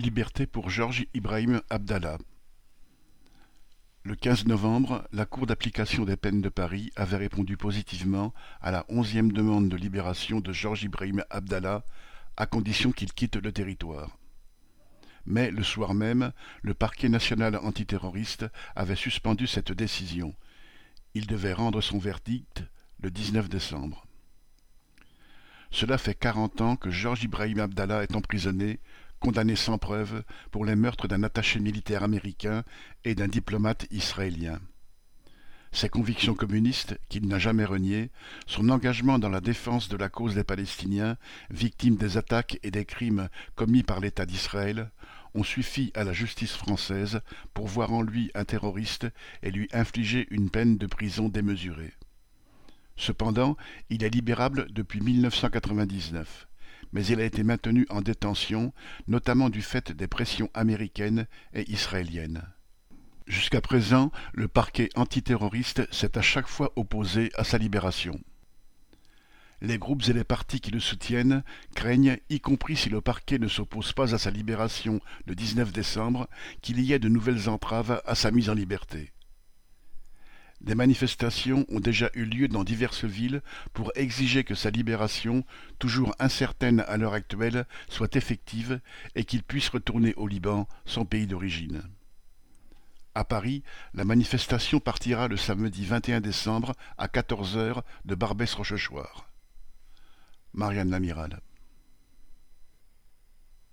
Liberté pour Georges Ibrahim Abdallah. Le 15 novembre, la Cour d'application des peines de Paris avait répondu positivement à la 11e demande de libération de Georges Ibrahim Abdallah, à condition qu'il quitte le territoire. Mais le soir même, le parquet national antiterroriste avait suspendu cette décision. Il devait rendre son verdict le 19 décembre. Cela fait 40 ans que Georges Ibrahim Abdallah est emprisonné, condamné sans preuve pour les meurtres d'un attaché militaire américain et d'un diplomate israélien. Ses convictions communistes, qu'il n'a jamais reniées, son engagement dans la défense de la cause des Palestiniens, victimes des attaques et des crimes commis par l'État d'Israël, ont suffi à la justice française pour voir en lui un terroriste et lui infliger une peine de prison démesurée. Cependant, il est libérable depuis 1999, mais il a été maintenu en détention, notamment du fait des pressions américaines et israéliennes. Jusqu'à présent, le parquet antiterroriste s'est à chaque fois opposé à sa libération. Les groupes et les partis qui le soutiennent craignent, y compris si le parquet ne s'oppose pas à sa libération le 19 décembre, qu'il y ait de nouvelles entraves à sa mise en liberté. Des manifestations ont déjà eu lieu dans diverses villes pour exiger que sa libération, toujours incertaine à l'heure actuelle, soit effective et qu'il puisse retourner au Liban, son pays d'origine. À Paris, la manifestation partira le samedi 21 décembre à 14 heures de Barbès-Rochechouart. Marianne Lamiral.